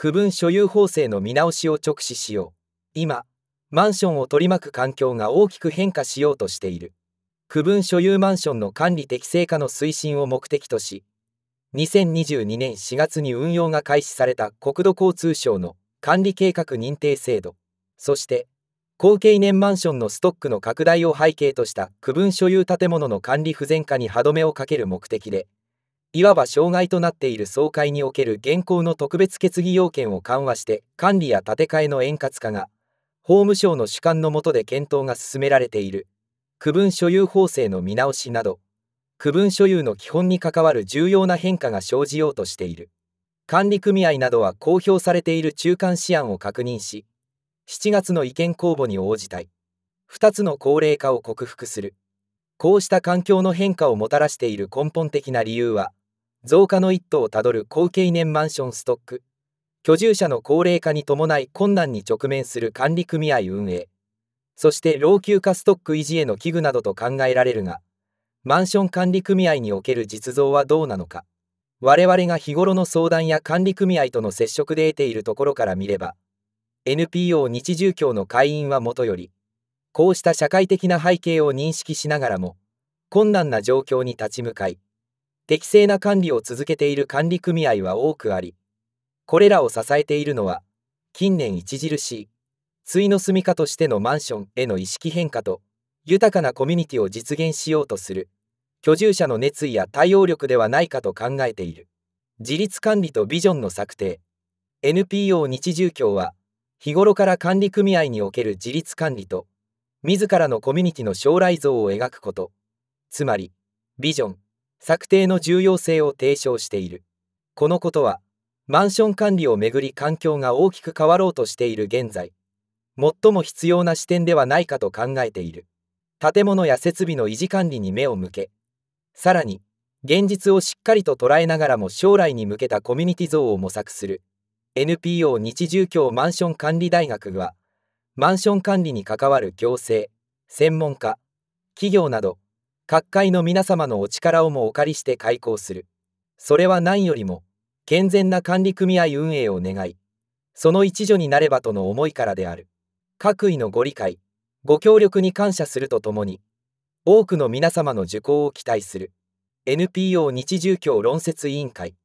区分所有法制の見直しを直視しよう。今、マンションを取り巻く環境が大きく変化しようとしている。区分所有マンションの管理適正化の推進を目的とし、2022年4月に運用が開始された国土交通省の管理計画認定制度、そして高経年マンションのストックの拡大を背景とした区分所有建物の管理不全化に歯止めをかける目的で、いわば障害となっている総会における現行の特別決議要件を緩和して管理や建て替えの円滑化が法務省の主管の下で検討が進められている区分所有法制の見直しなど、区分所有の基本に関わる重要な変化が生じようとしている。管理組合などは公表されている中間試案を確認し、7月の意見公募に応じたい。2つの高齢化を克服する。こうした環境の変化をもたらしている根本的な理由は、増加の一途をたどる高経年マンションストック、居住者の高齢化に伴い困難に直面する管理組合運営、そして老朽化ストック維持への危惧などと考えられるが、マンション管理組合における実像はどうなのか。我々が日頃の相談や管理組合との接触で得ているところから見れば、NPO 日住協の会員はもとより、こうした社会的な背景を認識しながらも、困難な状況に立ち向かい、適正な管理を続けている管理組合は多くあり、これらを支えているのは、近年著しい、終の住処としてのマンションへの意識変化と、豊かなコミュニティを実現しようとする居住者の熱意や対応力ではないかと考えている。自立管理とビジョンの策定。 NPO 日住協は日頃から管理組合における自立管理と自らのコミュニティの将来像を描くこと、つまりビジョン策定の重要性を提唱している。このことはマンション管理をめぐり環境が大きく変わろうとしている現在、最も必要な視点ではないかと考えている。建物や設備の維持管理に目を向け、さらに現実をしっかりと捉えながらも将来に向けたコミュニティ像を模索する NPO 日住協マンション管理大学は、マンション管理に関わる行政、専門家、企業など各界の皆様のお力をもお借りして開講する。それは何よりも健全な管理組合運営を願い、その一助になればとの思いからである。各位のご理解、ご協力に感謝するとともに、多くの皆様の受講を期待する。NPO 日住協論説委員会。